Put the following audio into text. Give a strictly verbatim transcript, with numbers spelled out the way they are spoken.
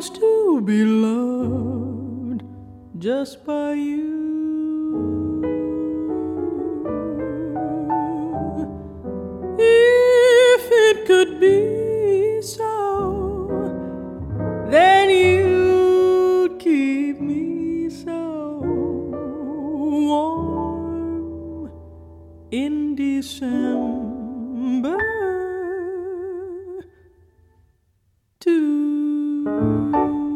longs to be loved just by you. If it could be so, then you'd keep me so warm in December.